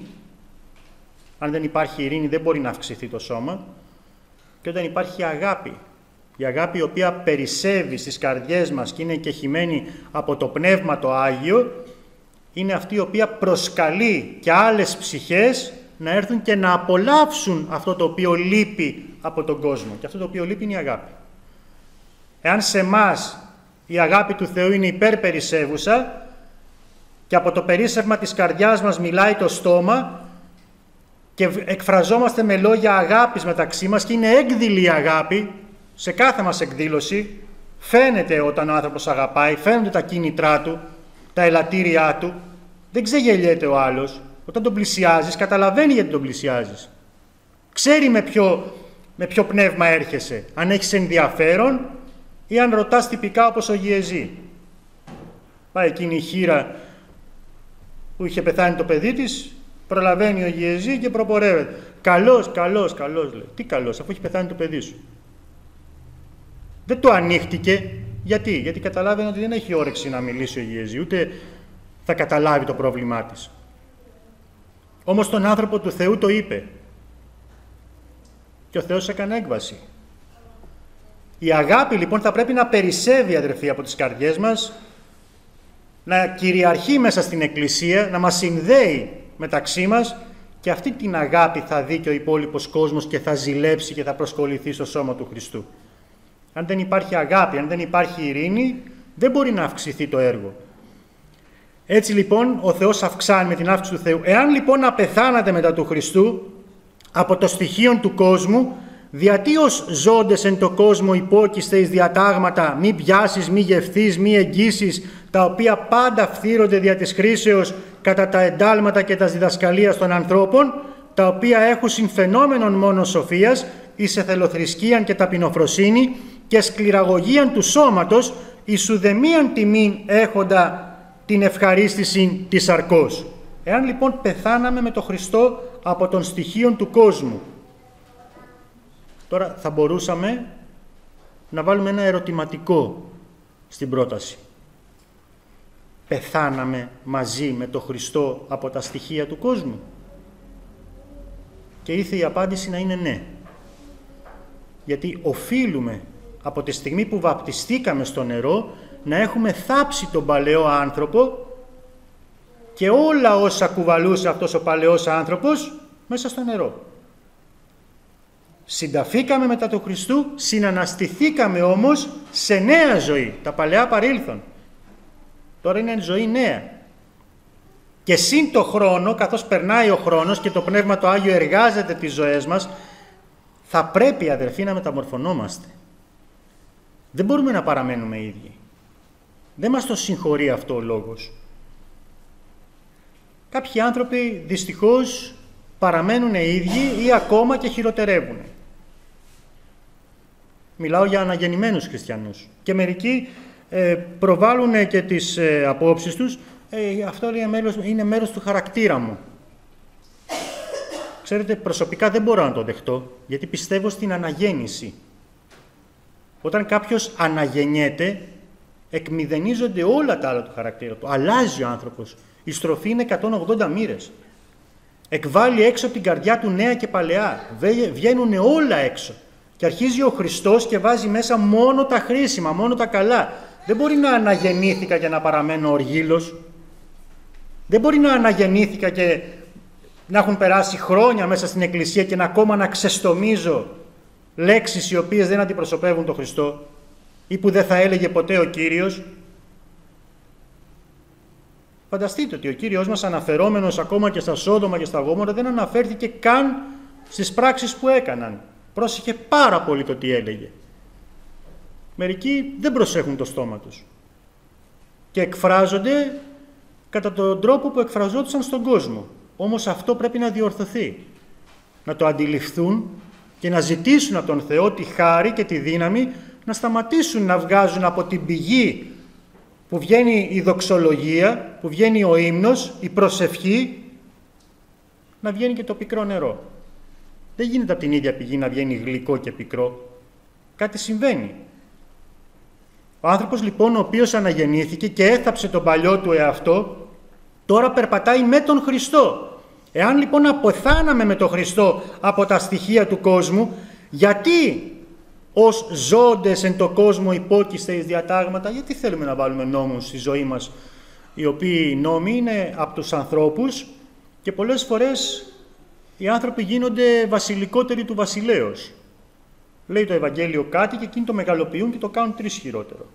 Αν δεν υπάρχει ειρήνη δεν μπορεί να αυξηθεί το σώμα. Και όταν υπάρχει αγάπη, η αγάπη η οποία περισσεύει στις καρδιές μας και είναι εγκεχημένη από το Πνεύμα το Άγιο, είναι αυτή η οποία προσκαλεί και άλλες ψυχές να έρθουν και να απολαύσουν αυτό το οποίο λείπει από τον κόσμο. Και αυτό το οποίο λείπει είναι η αγάπη. Εάν σε εμάς η αγάπη του Θεού είναι υπερπερισεύουσα και από το περίσσευμα της καρδιάς μας μιλάει το στόμα και εκφραζόμαστε με λόγια αγάπης μεταξύ μας και είναι έκδηλη η αγάπη σε κάθε μας εκδήλωση, φαίνεται όταν ο άνθρωπος αγαπάει, φαίνονται τα κίνητρά του, τα ελαττήριά του, δεν ξεγελιέται ο άλλος. Όταν τον πλησιάζεις, καταλαβαίνει γιατί τον πλησιάζεις. Ξέρει με ποιο, με ποιο πνεύμα έρχεσαι, αν έχεις ενδιαφέρον ή αν ρωτάς τυπικά όπως ο Γιεζή. Πάει εκείνη η χήρα που είχε πεθάνει το παιδί της, προλαβαίνει ο Γιεζή και προπορεύεται. Καλός, καλός, καλός, λέει. Τι καλός, αφού έχει πεθάνει το παιδί σου. Δεν το ανοίχτηκε. Γιατί, γιατί καταλάβαινε ότι δεν έχει όρεξη να μιλήσει ο Γιεζή, ούτε θα καταλάβει το πρόβλημά της. Όμως τον άνθρωπο του Θεού το είπε. Και ο Θεός έκανε έκβαση. Η αγάπη λοιπόν θα πρέπει να περισσεύει, αδερφοί, από τις καρδιές μας, να κυριαρχεί μέσα στην Εκκλησία, να μας συνδέει μεταξύ μας, και αυτή την αγάπη θα δει και ο υπόλοιπος κόσμος και θα ζηλέψει και θα προσκοληθεί στο σώμα του Χριστού. Αν δεν υπάρχει αγάπη, αν δεν υπάρχει ειρήνη, δεν μπορεί να αυξηθεί το έργο. Έτσι λοιπόν ο Θεός αυξάνει με την αύξηση του Θεού. Εάν λοιπόν απεθάνατε μετά του Χριστού από το στοιχείο του κόσμου, διατί ως ζώντες εν το κόσμο υπόκειστε εις διατάγματα μη πιάσεις, μη γευθείς, μη εγγύσεις, τα οποία πάντα φθείρονται δια της χρήσεως κατά τα εντάλματα και τα διδασκαλίας των ανθρώπων, τα οποία έχουν συμφαινόμενον μόνο σοφίας, εις εθελοθρησκείαν και ταπεινοφροσύνη και σκληραγωγίαν του σώματος, εις ουδεμίαν τιμήν έχοντα την ευχαρίστηση της σαρκός. Εάν λοιπόν πεθάναμε με τον Χριστό από των στοιχείων του κόσμου, τώρα θα μπορούσαμε να βάλουμε ένα ερωτηματικό στην πρόταση. Πεθάναμε μαζί με τον Χριστό από τα στοιχεία του κόσμου? Και ήρθε η απάντηση να είναι ναι. Γιατί οφείλουμε από τη στιγμή που βαπτιστήκαμε στο νερό να έχουμε θάψει τον παλαιό άνθρωπο και όλα όσα κουβαλούσε αυτός ο παλαιός άνθρωπος μέσα στο νερό. Συνταφήκαμε μετά του Χριστού, συναναστηθήκαμε όμως σε νέα ζωή, τα παλαιά παρήλθον. Τώρα είναι ζωή νέα. Και σύν το χρόνο, καθώς περνάει ο χρόνος και το Πνεύμα το Άγιο εργάζεται τις ζωές μας, θα πρέπει, αδερφοί, να μεταμορφωνόμαστε. Δεν μπορούμε να παραμένουμε ίδιοι. Δεν μας το συγχωρεί αυτό ο λόγος. Κάποιοι άνθρωποι δυστυχώς παραμένουν ίδιοι ή ακόμα και χειροτερεύουν. Μιλάω για αναγεννημένους χριστιανούς. Και μερικοί ε, προβάλλουν και τις ε, απόψεις τους. Ε, αυτό είναι μέρος, είναι μέρος του χαρακτήρα μου. Ξέρετε, προσωπικά δεν μπορώ να το δεχτώ, γιατί πιστεύω στην αναγέννηση. Όταν κάποιος αναγεννιέται, εκμηδενίζονται όλα τα άλλα του χαρακτήρα του. Αλλάζει ο άνθρωπος. Η στροφή είναι εκατόν ογδόντα μοίρες. Εκβάλλει έξω από την καρδιά του νέα και παλαιά. Βγαίνουν όλα έξω. Και αρχίζει ο Χριστός και βάζει μέσα μόνο τα χρήσιμα, μόνο τα καλά. Δεν μπορεί να αναγεννήθηκα για να παραμένω οργήλος. Δεν μπορεί να αναγεννήθηκα και να έχουν περάσει χρόνια μέσα στην Εκκλησία και να ακόμα να ξεστομίζω λέξεις οι οποίες δεν αντιπροσωπεύουν τον Χριστό ή που δεν θα έλεγε ποτέ ο Κύριος. Φανταστείτε ότι ο Κύριος μας, αναφερόμενος ακόμα και στα Σόδομα και στα Γόμορα, δεν αναφέρθηκε καν στις πράξεις που έκαναν. Πρόσεχε πάρα πολύ το τι έλεγε. Μερικοί δεν προσέχουν το στόμα τους και εκφράζονται κατά τον τρόπο που εκφραζόντουσαν στον κόσμο. Όμως αυτό πρέπει να διορθωθεί. Να το αντιληφθούν και να ζητήσουν από τον Θεό τη χάρη και τη δύναμη να σταματήσουν να βγάζουν από την πηγή που βγαίνει η δοξολογία, που βγαίνει ο ύμνος, η προσευχή, να βγαίνει και το πικρό νερό. Δεν γίνεται από την ίδια πηγή να βγαίνει γλυκό και πικρό. Κάτι συμβαίνει. Ο άνθρωπος λοιπόν, ο οποίος αναγεννήθηκε και έθαψε τον παλιό του εαυτό, τώρα περπατάει με τον Χριστό. Εάν λοιπόν αποθάναμε με τον Χριστό από τα στοιχεία του κόσμου, γιατί ως ζώντες εν το κόσμο υπόκειστε εις διατάγματα, γιατί θέλουμε να βάλουμε νόμους στη ζωή μας, οι οποίοι νόμοι είναι από τους ανθρώπους και πολλές φορές οι άνθρωποι γίνονται βασιλικότεροι του βασιλέως. Λέει το Ευαγγέλιο κάτι και εκείνοι το μεγαλοποιούν και το κάνουν τρεις χειρότερο.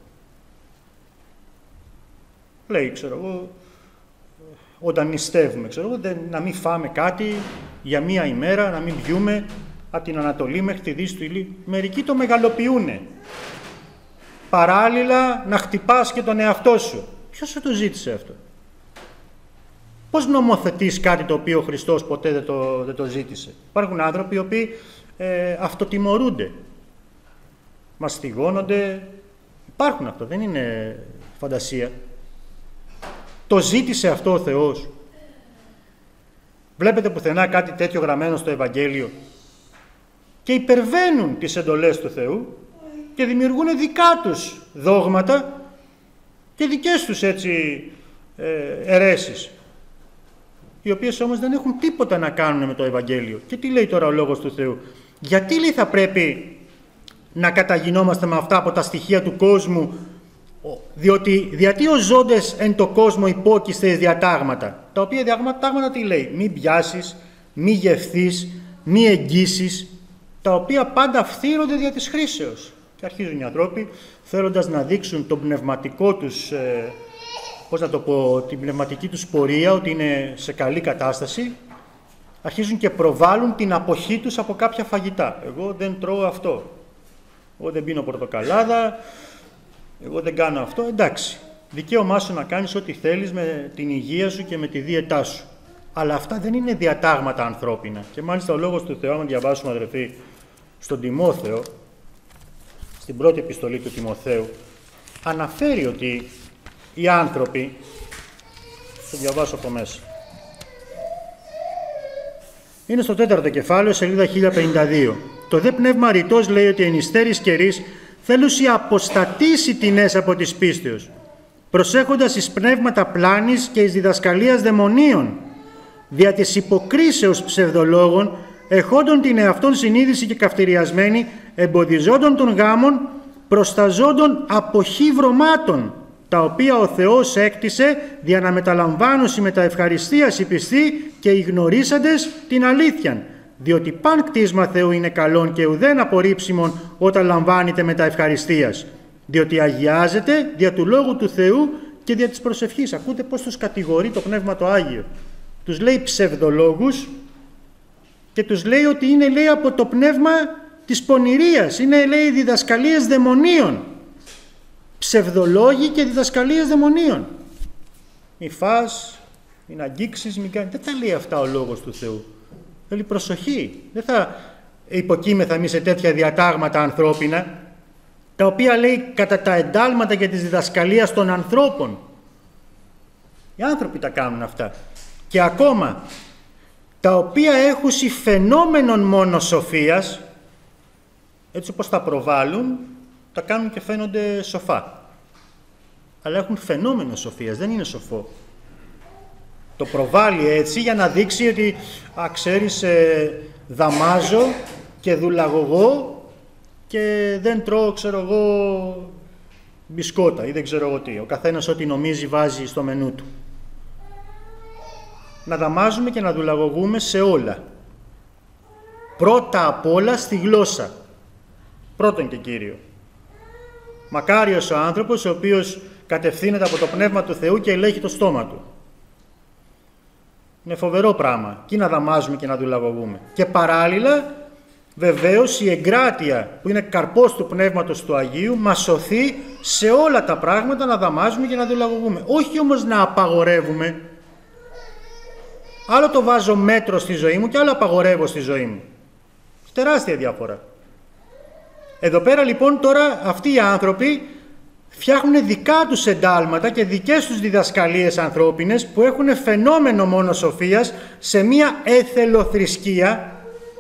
Λέει, ξέρω εγώ, όταν νηστεύουμε, ξέρω εγώ, δεν, να μην φάμε κάτι για μία ημέρα, να μην πιούμε από την Ανατολή μέχρι τη Δύση του ηλίου. Μερικοί το μεγαλοποιούνε. Παράλληλα να χτυπάς και τον εαυτό σου. Ποιος σου το ζήτησε αυτό? Πώς νομοθετείς κάτι το οποίο ο Χριστός ποτέ δεν το, δεν το ζήτησε? Υπάρχουν άνθρωποι οι οποίοι ε, αυτοτιμωρούνται. Μαστιγώνονται. Υπάρχουν αυτό, δεν είναι φαντασία. Το ζήτησε αυτό ο Θεός? Βλέπετε πουθενά κάτι τέτοιο γραμμένο στο Ευαγγέλιο? Και υπερβαίνουν τις εντολές του Θεού και δημιουργούν δικά τους δόγματα και δικές τους έτσι ε, αιρέσεις, οι οποίες όμως δεν έχουν τίποτα να κάνουν με το Ευαγγέλιο. Και τι λέει τώρα ο Λόγος του Θεού? Γιατί λέει θα πρέπει να καταγινόμαστε με αυτά από τα στοιχεία του κόσμου, διότι γιατί ως ζώντες εν το κόσμο υπόκειστε εις διατάγματα, τα οποία διατάγματα τι λέει? Μη πιάσεις, μη γευθείς, μη εγγύσεις, τα οποία πάντα φθείρονται δια της χρήσεως. Και αρχίζουν οι ανθρώποι, θέλοντας να δείξουν τον πνευματικό τους, ε, πώς να το πω, την πνευματική τους πορεία, ότι είναι σε καλή κατάσταση, αρχίζουν και προβάλλουν την αποχή τους από κάποια φαγητά. Εγώ δεν τρώω αυτό. Εγώ δεν πίνω πορτοκαλάδα. Εγώ δεν κάνω αυτό. Εντάξει. Δικαίωμά σου να κάνεις ό,τι θέλεις με την υγεία σου και με τη δίαιτά σου. Αλλά αυτά δεν είναι διατάγματα ανθρώπινα. Και μάλιστα ο Λόγος του Θεού, αν διαβάσουμε, αδερφοί, στον Τιμόθεο, στην πρώτη επιστολή του Τιμοθέου, αναφέρει ότι οι άνθρωποι, θα διαβάσω από μέσα, Είναι στο τέταρτο κεφάλαιο, σελίδα χίλια πενήντα δύο. Το δε πνεύμα ρητός λέει ότι εν υστέρης καιρής θέλουσι αποστατήσει τινές από της πίστεως, προσέχοντας εις πνεύματα πλάνης και εις διδασκαλίας δαιμονίων, δια της υποκρίσεως ψευδολόγων, εχόντων την εαυτόν συνείδηση και καυτηριασμένη, εμποδιζόντων των γάμων, προσταζόντων αποχή βρωμάτων, τα οποία ο Θεός έκτισε δια να μεταλαμβάνωση με τα ευχαριστίας οι πιστοί και οι γνωρίσαντες την αλήθειαν, διότι παν κτίσμα Θεού είναι καλόν και ουδέν απορρίψιμον όταν λαμβάνεται με τα ευχαριστίας, διότι αγιάζεται δια του Λόγου του Θεού και δια της προσευχής. Ακούτε πώς τους κατηγορεί το Πνεύμα το Άγιο. Τους λέει ψευδολόγους και τους λέει ότι είναι, λέει, από το πνεύμα της πονηρίας. Είναι, λέει, διδασκαλίες δαιμονίων. Ψευδολόγοι και διδασκαλίες δαιμονίων. Μη φας, μην αγγίξεις, μην κάνεις. Δεν τα λέει αυτά ο Λόγος του Θεού. Θέλει προσοχή. Δεν θα υποκείμεθα εμείς σε τέτοια διατάγματα ανθρώπινα, τα οποία λέει κατά τα εντάλματα και της διδασκαλίας των ανθρώπων. Οι άνθρωποι τα κάνουν αυτά. Και ακόμα, τα οποία έχουν φαινόμενον μόνο σοφίας, έτσι όπως τα προβάλλουν, τα κάνουν και φαίνονται σοφά. Αλλά έχουν φαινόμενο σοφίας, δεν είναι σοφό. Το προβάλλει έτσι για να δείξει ότι, α, ξέρεις, ε, δαμάζω και δουλαγωγώ και δεν τρώω, ξέρω εγώ, μπισκότα ή δεν ξέρω εγώ τι. Ο καθένας ό,τι νομίζει βάζει στο μενού του. Να δαμάζουμε και να δουλαγωγούμε σε όλα. Πρώτα απ' όλα στη γλώσσα. Πρώτον και κύριο. Μακάριος ο άνθρωπος ο οποίος κατευθύνεται από το Πνεύμα του Θεού και ελέγχει το στόμα του. Είναι φοβερό πράγμα. Και να δαμάζουμε και να δουλαγωγούμε. Και παράλληλα, βεβαίως, η εγκράτεια που είναι καρπός του Πνεύματος του Αγίου μας σωθεί σε όλα τα πράγματα να δαμάζουμε και να δουλαγωγούμε. Όχι όμως να απαγορεύουμε. Άλλο το βάζω μέτρο στη ζωή μου και άλλο απαγορεύω στη ζωή μου. Τεράστια διαφορά. Εδώ πέρα λοιπόν τώρα αυτοί οι άνθρωποι φτιάχνουν δικά τους εντάλματα και δικές τους διδασκαλίες ανθρώπινες που έχουν φαινόμενο μόνο σοφίας σε μία εθελοθρησκεία.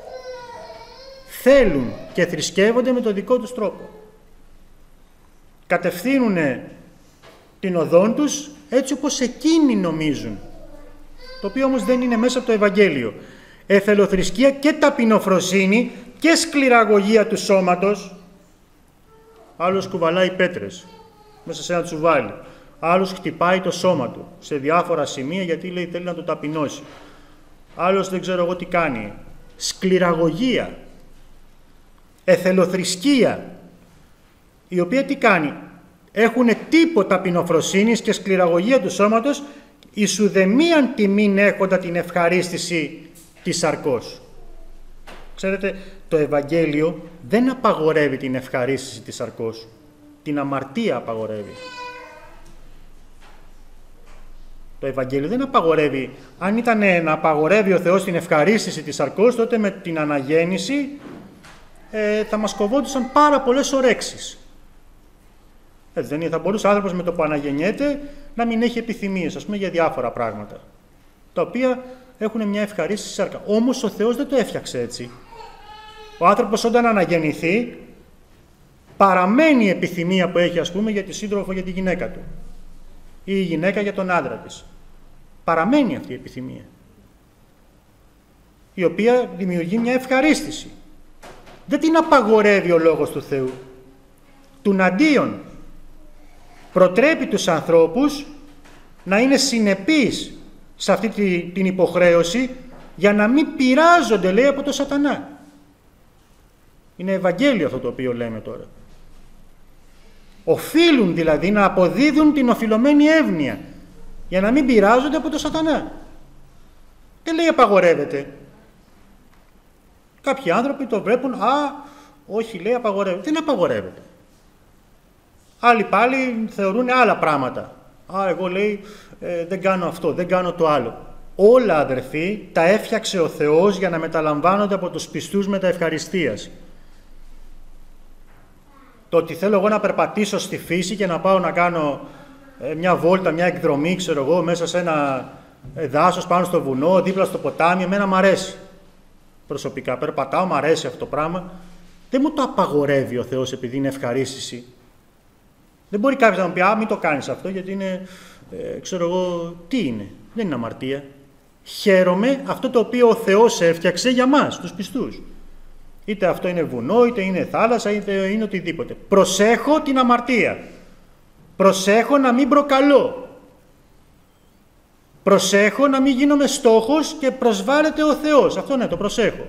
Θέλουν και θρησκεύονται με το δικό τους τρόπο. Κατευθύνουν την οδόν τους έτσι όπως εκείνοι νομίζουν. Το οποίο όμως δεν είναι μέσα από το Ευαγγέλιο. Εθελοθρησκεία και ταπεινοφροσύνη και σκληραγωγία του σώματος. Άλλος κουβαλάει πέτρες μέσα σε ένα τσουβάλι. Άλλος χτυπάει το σώμα του σε διάφορα σημεία γιατί λέει θέλει να το ταπεινώσει. Άλλος δεν ξέρω εγώ τι κάνει. Σκληραγωγία. Εθελοθρησκεία. Η οποία τι κάνει. Έχουν τύπο ταπεινοφροσύνης και σκληραγωγία του σώματος εις ουδεμίαν τιμήν έχοντα την ευχαρίστηση της σαρκός. Ξέρετε, το Ευαγγέλιο δεν απαγορεύει την ευχαρίστηση της σαρκός. Την αμαρτία απαγορεύει. Το Ευαγγέλιο δεν απαγορεύει. Αν ήταν να απαγορεύει ο Θεός την ευχαρίστηση της σαρκός, τότε με την αναγέννηση ε, θα μας κοβόντουσαν πάρα πολλές ορέξεις. Έτσι δεν είναι, θα μπορούσε ο άνθρωπος με το που αναγεννιέται να μην έχει επιθυμίες, ας πούμε, για διάφορα πράγματα, τα οποία έχουν μια ευχαρίστηση σάρκα. Όμως ο Θεός δεν το έφτιαξε έτσι. Ο άνθρωπος όταν αναγεννηθεί, παραμένει η επιθυμία που έχει, ας πούμε, για τη σύντροφο για τη γυναίκα του ή η γυναίκα για τον άντρα της. Παραμένει αυτή η επιθυμία, η οποία δημιουργεί μια ευχαρίστηση. Δεν την απαγορεύει ο Λόγος του Θεού. Τουναντίον, προτρέπει τους ανθρώπους να είναι συνεπείς σε αυτή την υποχρέωση για να μην πειράζονται, λέει, από το σατανά. Είναι Ευαγγέλιο αυτό το οποίο λέμε τώρα. Οφείλουν δηλαδή να αποδίδουν την οφειλωμένη εύνοια για να μην πειράζονται από το σατανά. Δεν λέει απαγορεύεται. Κάποιοι άνθρωποι το βλέπουν, α, όχι, λέει απαγορεύεται. Δεν απαγορεύεται. Άλλοι πάλι θεωρούν άλλα πράγματα. Α, εγώ, λέει, ε, δεν κάνω αυτό, δεν κάνω το άλλο. Όλα, αδερφοί, τα έφτιαξε ο Θεός για να μεταλαμβάνονται από τους πιστούς με τα ευχαριστίας. Το ότι θέλω εγώ να περπατήσω στη φύση και να πάω να κάνω ε, μια βόλτα, μια εκδρομή, ξέρω εγώ, μέσα σε ένα ε, δάσος πάνω στο βουνό, δίπλα στο ποτάμι, εμένα μ' αρέσει. προσωπικά. Περπατάω, μου αρέσει αυτό το πράγμα. Δεν μου το απαγορεύει ο Θεός επειδή είναι ευχαρίστηση. Δεν μπορεί κάποιος να μου πει, α, μην το κάνεις αυτό, γιατί είναι, ε, ξέρω εγώ, τι είναι. Δεν είναι αμαρτία. Χαίρομαι αυτό το οποίο ο Θεός έφτιαξε για μας, τους πιστούς. Είτε αυτό είναι βουνό, είτε είναι θάλασσα, είτε είναι οτιδήποτε. Προσέχω την αμαρτία. Προσέχω να μην προκαλώ. Προσέχω να μην γίνομαι στόχος και προσβάλλεται ο Θεός. Αυτό ναι, το προσέχω.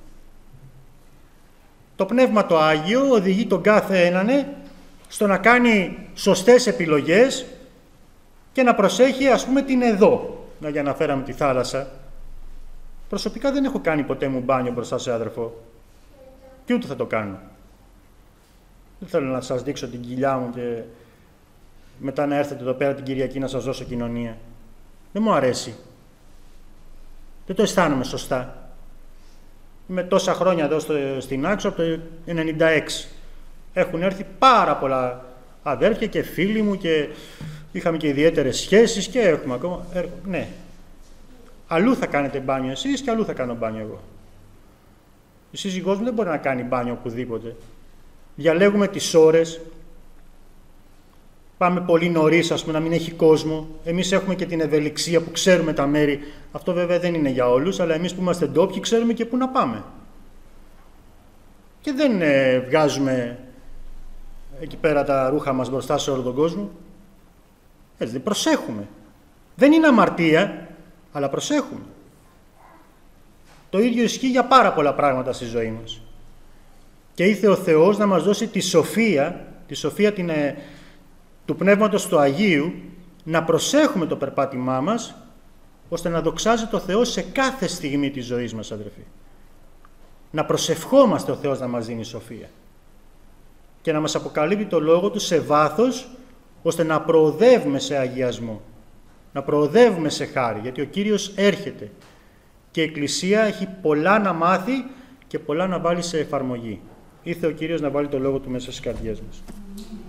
Το Πνεύμα το Άγιο οδηγεί τον κάθε έναν στο να κάνει σωστές επιλογές και να προσέχει, ας πούμε, την εδώ. Να, για να φέραμε τη θάλασσα. Προσωπικά δεν έχω κάνει ποτέ μου μπάνιο μπροστά σε άδερφο. Και ούτε θα το κάνω. Δεν θέλω να σας δείξω την κοιλιά μου και μετά να έρθετε εδώ πέρα την Κυριακή να σας δώσω κοινωνία. Δεν μου αρέσει. Δεν το αισθάνομαι σωστά. Είμαι τόσα χρόνια εδώ στο, στην Άξο, από το ενενήντα έξι. Έχουν έρθει πάρα πολλά αδέρφια και φίλοι μου και είχαμε και ιδιαίτερες σχέσεις και έχουμε ακόμα. Ε, ναι. Αλλού θα κάνετε μπάνιο εσείς και αλλού θα κάνω μπάνιο εγώ. Η σύζυγός μου δεν μπορεί να κάνει μπάνιο οπουδήποτε. Διαλέγουμε τις ώρες. Πάμε πολύ νωρίς, ας πούμε, να μην έχει κόσμο. Εμείς έχουμε και την ευελιξία που ξέρουμε τα μέρη. Αυτό βέβαια δεν είναι για όλους, αλλά εμείς που είμαστε ντόπιοι ξέρουμε και πού να πάμε. Και δεν ε, βγάζουμε εκεί πέρα τα ρούχα μας μπροστά σε όλο τον κόσμο. Έτσι, δεν προσέχουμε. Δεν είναι αμαρτία, αλλά προσέχουμε. Το ίδιο ισχύει για πάρα πολλά πράγματα στη ζωή μας. Και ήθελε ο Θεός να μας δώσει τη σοφία, τη σοφία την, ε, του Πνεύματος του Αγίου, να προσέχουμε το περπάτημά μας, ώστε να δοξάζεται ο Θεός σε κάθε στιγμή της ζωής μας, αδερφοί. Να προσευχόμαστε ο Θεός να μας δίνει σοφία και να μας αποκαλύπτει το Λόγο Του σε βάθος, ώστε να προοδεύουμε σε αγιασμό, να προοδεύουμε σε χάρη, γιατί ο Κύριος έρχεται και η Εκκλησία έχει πολλά να μάθει και πολλά να βάλει σε εφαρμογή. Ήρθε ο Κύριος να βάλει το Λόγο Του μέσα στις καρδιές μας.